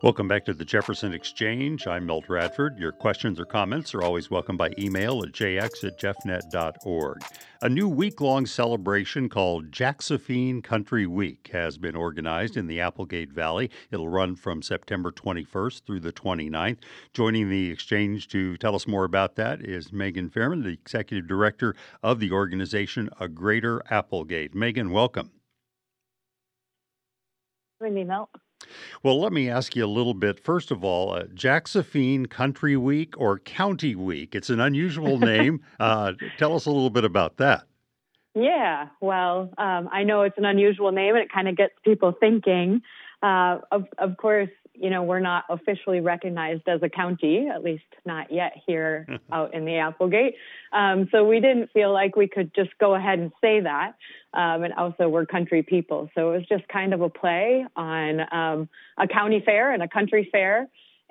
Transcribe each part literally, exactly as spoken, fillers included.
Welcome back to the Jefferson Exchange. I'm Milt Radford. Your questions or comments are always welcome by email at j x at jeff net dot org. A new week-long celebration called Jacksophene Country Week has been organized in the Applegate Valley. It'll run from September twenty-first through the twenty-ninth. Joining the exchange to tell us more about that is Megan Fairman, the executive director of the organization A Greater Applegate. Megan, welcome. Wendy Milt. Well, let me ask you a little bit. First of all, uh, Jacksophene Country Week or County Week? It's an unusual name. uh, tell us a little bit about that. Yeah, well, um, I know it's an unusual name, and it kind of gets people thinking. Uh, of, of course, you know, we're not officially recognized as a county, at least not yet here out in the Applegate. Um, so we didn't feel like we could just go ahead and say that. Um, and also we're country people. So it was just kind of a play on um, a county fair and a country fair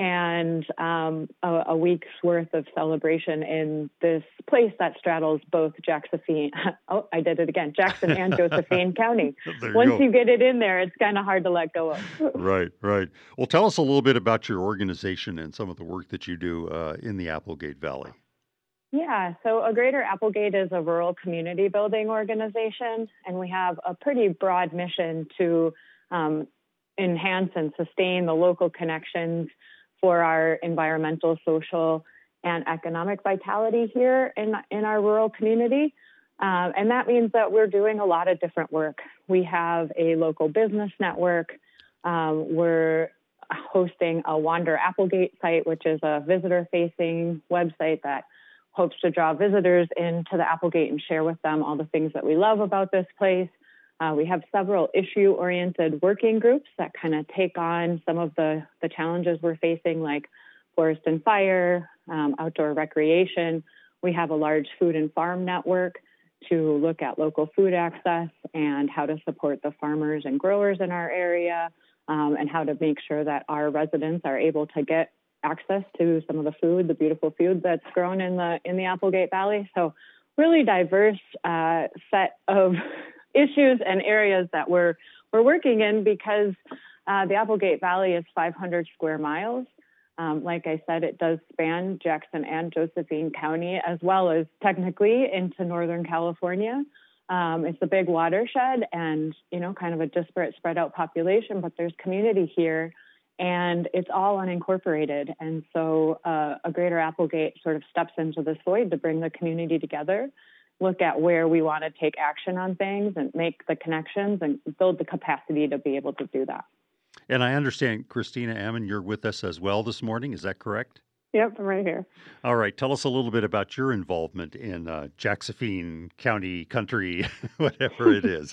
and um, a, a week's worth of celebration in this place that straddles both Jacksophene, oh, I did it again, Jackson and Josephine County. Once you, you get it in there, it's kind of hard to let go of. Right, right. Well, tell us a little bit about your organization and some of the work that you do uh, in the Applegate Valley. Yeah, so A Greater Applegate is a rural community building organization, and we have a pretty broad mission to um, enhance and sustain the local connections for our environmental, social, and economic vitality here in, in our rural community. Uh, and that means that we're doing a lot of different work. We have a local business network. Um, we're hosting a Wander Applegate site, which is a visitor-facing website that hopes to draw visitors into the Applegate and share with them all the things that we love about this place. Uh, we have several issue-oriented working groups that kind of take on some of the, the challenges we're facing, like forest and fire, um, outdoor recreation. We have a large food and farm network to look at local food access and how to support the farmers and growers in our area, um, and how to make sure that our residents are able to get access to some of the food, the beautiful food that's grown in the in the Applegate Valley. So really diverse uh, set of issues and areas that we're we're working in because uh, the Applegate Valley is five hundred square miles. Um, like I said, it does span Jackson and Josephine County, as well as technically into Northern California. Um, it's a big watershed and, you know, kind of a disparate spread out population, but there's community here and it's all unincorporated. And so uh, A Greater Applegate sort of steps into this void to bring the community together, look at where we want to take action on things and make the connections and build the capacity to be able to do that. And I understand, Christina Ammon, you're with us as well this morning. Is that correct? Yep, I'm right here. All right. Tell us a little bit about your involvement in uh, Jacksophene County, country, whatever it is.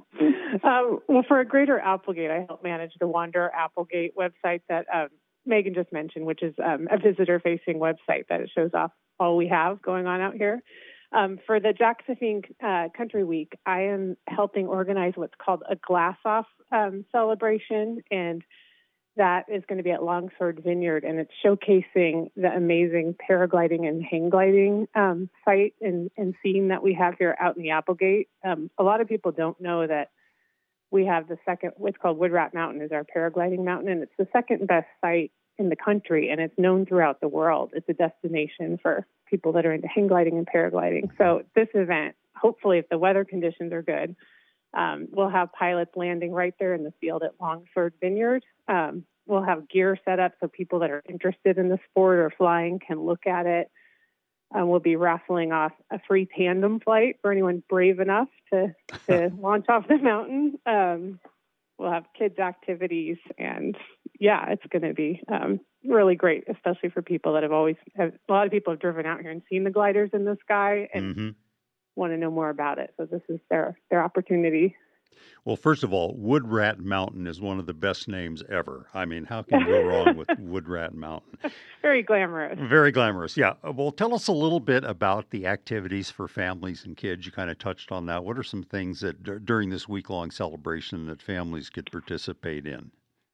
um, well, for A Greater Applegate, I help manage the Wander Applegate website that um, Megan just mentioned, which is um, a visitor-facing website that it shows off all we have going on out here. Um, for the Jacksophene uh, Country Week, I am helping organize what's called a glass-off um, celebration, and that is going to be at Longsword Vineyard, and it's showcasing the amazing paragliding and hang gliding um, site and, and scene that we have here out in the Applegate. Um, a lot of people don't know that we have the second, what's called Wood Rat Mountain is our paragliding mountain, and it's the second best site in the country, and it's known throughout the world. It's a destination for people that are into hang gliding and paragliding. So this event, hopefully if the weather conditions are good, um, we'll have pilots landing right there in the field at Longsword Vineyard. Um, we'll have gear set up so people that are interested in the sport or flying can look at it. Um, we'll be raffling off a free tandem flight for anyone brave enough to, to launch off the mountain. Um, we'll have kids' activities, and yeah, it's going to be um, really great, especially for people that have always, have, a lot of people have driven out here and seen the gliders in the sky and mm-hmm. want to know more about it. So this is their, their opportunity. Well, first of all, Wood Rat Mountain is one of the best names ever. I mean, how can you go wrong with Wood Rat Mountain? Very glamorous. Very glamorous, yeah. Well, tell us a little bit about the activities for families and kids. You kind of touched on that. What are some things that d- during this week-long celebration that families could participate in?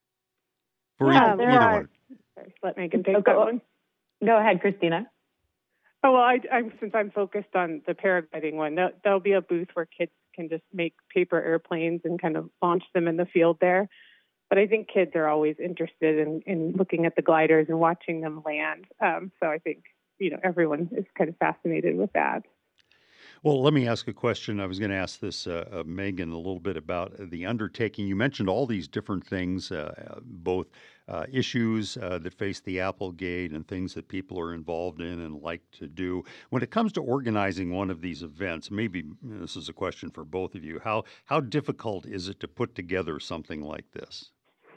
For yeah, either, there either are. One. Sorry, let Megan take that one. Go ahead, Christina. Oh, well, I, I'm, since I'm focused on the paragliding one, there, there'll be a booth where kids can just make paper airplanes and kind of launch them in the field there. but I think kids are always interested in, in looking at the gliders and watching them land. Um, so I think, you know, everyone is kind of fascinated with that. Well, let me ask a question. I was going to ask this, uh, uh, Megan, a little bit about the undertaking. You mentioned all these different things, uh, uh, both uh, issues uh, that face the Applegate and things that people are involved in and like to do. When it comes to organizing one of these events, maybe this is a question for both of you. How how difficult is it to put together something like this?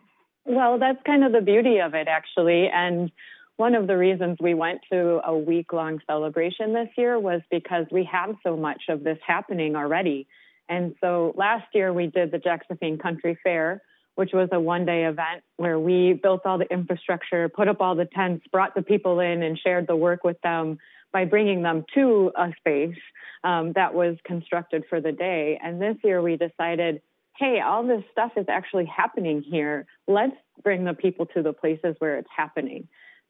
Well, that's kind of the beauty of it, actually. And one of the reasons we went to a week-long celebration this year was because we have so much of this happening already. And so last year we did the Jacksophene Country Fair, which was a one-day event where we built all the infrastructure, put up all the tents, brought the people in, and shared the work with them by bringing them to a space um, that was constructed for the day. And this year we decided, hey, all this stuff is actually happening here. Let's bring the people to the places where it's happening.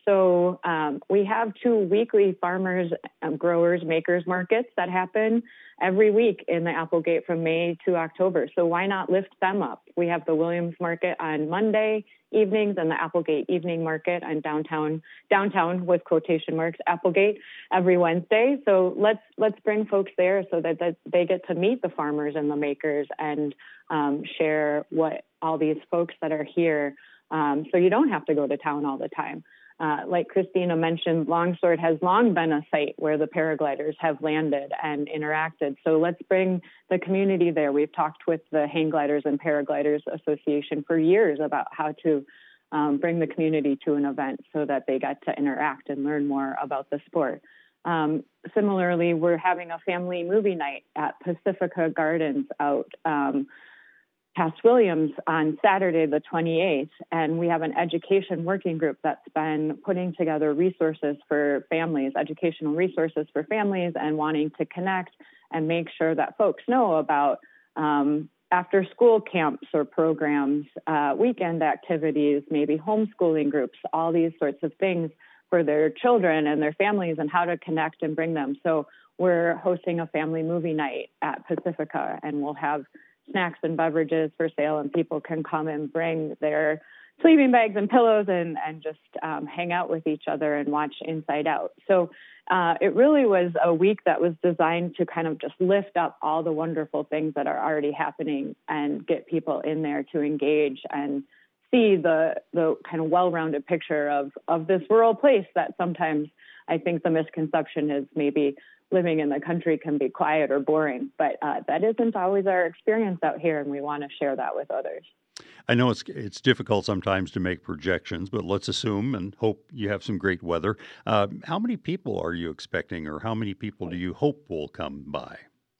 So um, we have two weekly farmers, um, growers, makers markets that happen every week in the Applegate from May to October. So why not lift them up? We have the Williams Market on Monday evenings and the Applegate Evening Market on downtown, downtown with quotation marks, Applegate every Wednesday. So let's let's bring folks there so that, that they get to meet the farmers and the makers and um, share what all these folks that are here. Um, so you don't have to go to town all the time. Uh, like Christina mentioned, Longsword has long been a site where the paragliders have landed and interacted. So let's bring the community there. We've talked with the Hang Gliders and Paragliders Association for years about how to um, bring the community to an event so that they get to interact and learn more about the sport. Um, similarly, we're having a family movie night at Pacifica Gardens out um, past Williams on Saturday, the twenty-eighth, and we have an education working group that's been putting together resources for families, educational resources for families, and wanting to connect and make sure that folks know about um, after school camps or programs, uh, weekend activities, maybe homeschooling groups, all these sorts of things for their children and their families and how to connect and bring them. So we're hosting a family movie night at Pacifica, and we'll have snacks and beverages for sale, and people can come and bring their sleeping bags and pillows and, and just um, hang out with each other and watch Inside Out. So uh, it really was a week that was designed to kind of just lift up all the wonderful things that are already happening and get people in there to engage and see the the kind of well-rounded picture of, of this rural place that sometimes I think the misconception is maybe living in the country can be quiet or boring, but uh, that isn't always our experience out here, and we want to share that with others. I know it's it's difficult sometimes to make projections, but let's assume and hope you have some great weather. Uh, how many people are you expecting, or how many people do you hope will come by?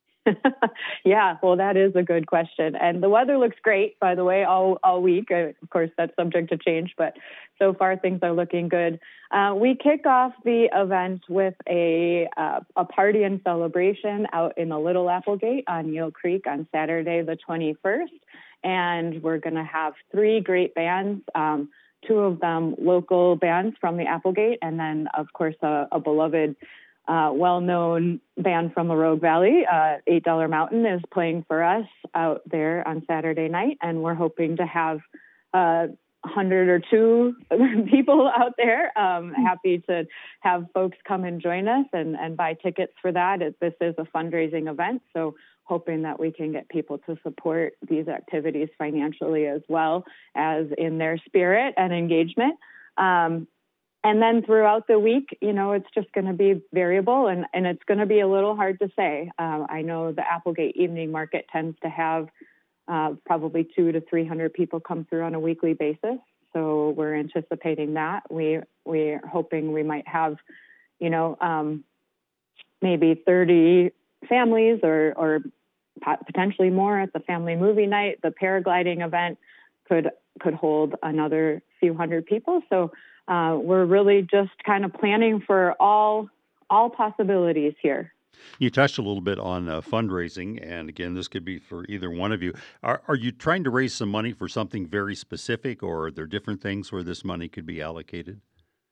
Yeah, well, that is a good question. And the weather looks great, by the way, all, all week. Uh, of course, that's subject to change, but so far things are looking good. Uh, we kick off the event with a uh, a party and celebration out in the Little Applegate on Eel Creek on Saturday, the twenty-first. And we're going to have three great bands, um, two of them local bands from the Applegate, and then, of course, a, a beloved Uh, well-known band from the Rogue Valley, uh, eight dollar Mountain, is playing for us out there on Saturday night, and we're hoping to have uh, a hundred or two people out there. Um, happy to have folks come and join us and, and buy tickets for that. It, this is a fundraising event, so hoping that we can get people to support these activities financially as well as in their spirit and engagement. Um, And then throughout the week, you know, it's just going to be variable, and, and it's going to be a little hard to say. Uh, I know the Applegate Evening Market tends to have uh, probably two to three hundred people come through on a weekly basis, so we're anticipating that. We we're hoping we might have, you know, um, maybe thirty families or or potentially more at the family movie night. The paragliding event could could hold another few hundred people. So. Uh, we're really just kind of planning for all all possibilities here. You touched a little bit on uh, fundraising, and again, this could be for either one of you. Are, are you trying to raise some money for something very specific, or are there different things where this money could be allocated?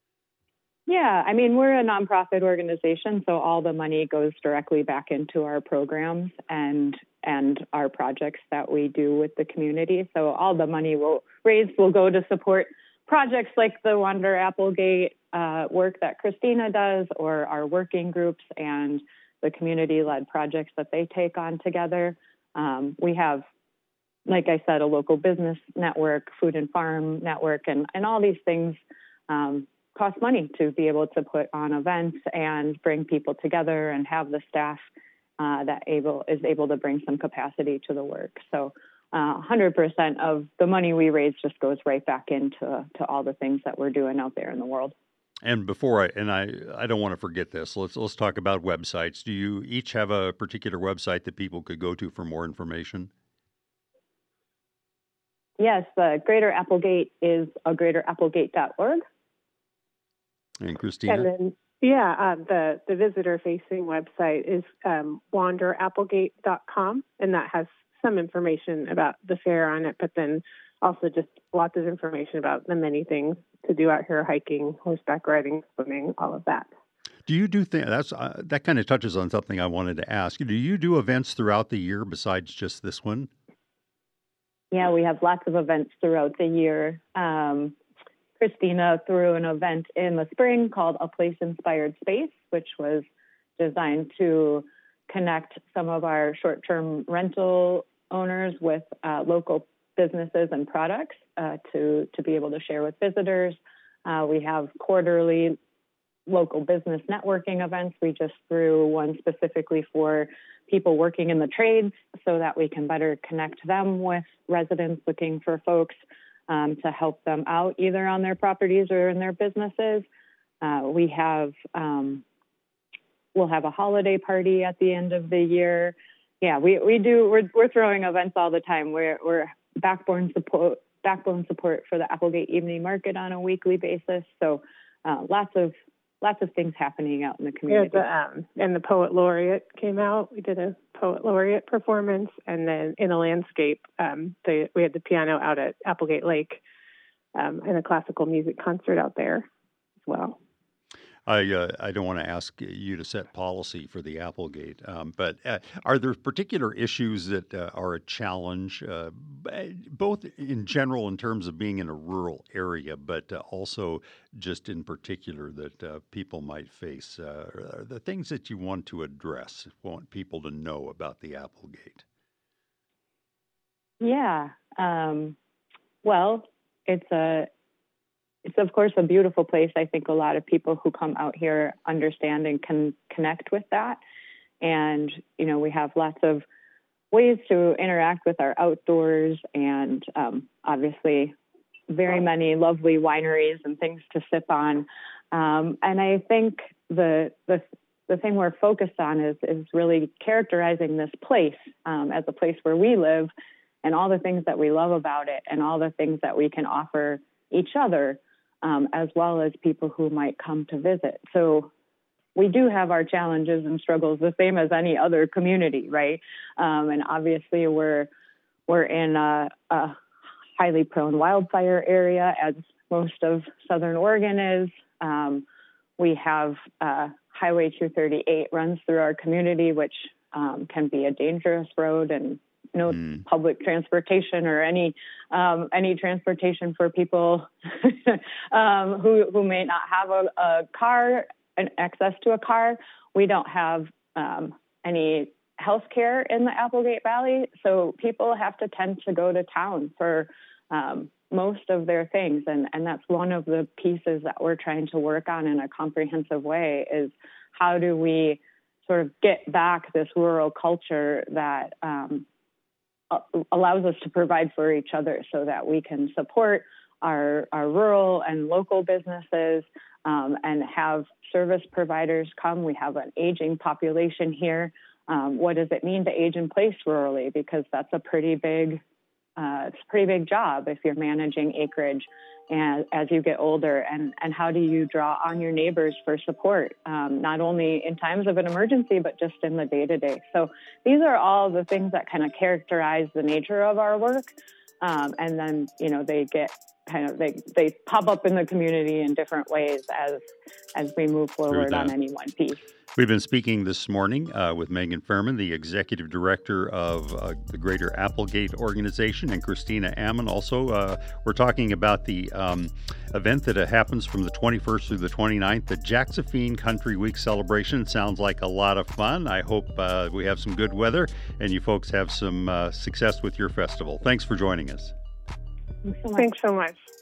Yeah, I mean, we're a nonprofit organization, so all the money goes directly back into our programs. And and our projects that we do with the community. So all the money will raised will go to support projects like the Wander Applegate uh, work that Christina does, or our working groups and the community-led projects that they take on together. Um, we have, like I said, a local business network, food and farm network, and, and all these things um, cost money to be able to put on events and bring people together and have the staff uh, that able is able to bring some capacity to the work. So uh, one hundred percent of the money we raise just goes right back into to all the things that we're doing out there in the world. And before I, and I, I don't want to forget this, let's, let's talk about websites. Do you each have a particular website that people could go to for more information? Yes, the Greater Applegate is a greater applegate dot org. And Christina? And then, yeah, uh, the, the visitor-facing website is um, wander applegate dot com, and that has some information about the fair on it, but then also just lots of information about the many things to do out here: hiking, horseback riding, swimming, all of that. Do you do things, that's, uh, that kind of touches on something I wanted to ask. Do you do events throughout the year besides just this one? Yeah, we have lots of events throughout the year. Um, Christina threw an event in the spring called A Place Inspired Space, which was designed to connect some of our short-term rental owners with uh, local businesses and products uh, to, to be able to share with visitors. Uh, we have quarterly local business networking events. We just threw one specifically for people working in the trades so that we can better connect them with residents looking for folks um, to help them out either on their properties or in their businesses. Uh, we have, um, we'll have a holiday party at the end of the year. Yeah, we, we do, we're, we're throwing events all the time. We're, we're backbone support, backbone support for the Applegate Evening Market on a weekly basis. So uh, lots of, Lots of things happening out in the community. Yeah, the, um, and the Poet Laureate came out. We did a Poet Laureate performance. And then in the landscape, um, the, we had the piano out at Applegate Lake um, and a classical music concert out there as well. I uh, I don't want to ask you to set policy for the Applegate, um, but uh, are there particular issues that uh, are a challenge, uh, both in general in terms of being in a rural area, but uh, also just in particular that uh, people might face? Uh, are the things that you want to address, want people to know about the Applegate? Yeah, um, well, it's a It's, of course, a beautiful place. I think a lot of people who come out here understand and can connect with that. And, you know, we have lots of ways to interact with our outdoors and um, obviously very many lovely wineries and things to sip on. Um, and I think the, the the thing we're focused on is, is really characterizing this place um, as a place where we live and all the things that we love about it and all the things that we can offer each other. Um, as well as people who might come to visit. So we do have our challenges and struggles the same as any other community, right? Um, and obviously we're we're in a, a highly prone wildfire area, as most of Southern Oregon is. Um, we have uh, Highway two thirty-eight runs through our community, which um, can be a dangerous road, and no mm. public transportation or any um, any transportation for people um, who who may not have a, a car and access to a car. We don't have um, any health care in the Applegate Valley, so people have to tend to go to town for um, most of their things, and, and that's one of the pieces that we're trying to work on in a comprehensive way is how do we sort of get back this rural culture that um, allows us to provide for each other so that we can support our, our rural and local businesses um, and have service providers come. We have an aging population here. Um, what does it mean to age in place rurally? Because that's a pretty big, uh, it's a pretty big job if you're managing acreage and as you get older, and, and how do you draw on your neighbors for support, um, not only in times of an emergency, but just in the day-to-day. So these are all the things that kind of characterize the nature of our work. Um, and then, you know, they get kind of, they, they pop up in the community in different ways as, as we move forward on any one piece. We've been speaking this morning uh, with Megan Fairman, the Executive Director of uh, the Greater Applegate Organization, and Christina Ammon. Also, uh, we're talking about the um, event that uh, happens from the twenty-first through the twenty-ninth, the Jacksophene Country Week celebration. Sounds like a lot of fun. I hope uh, we have some good weather and you folks have some uh, success with your festival. Thanks for joining us. Thanks so much. Thanks so much.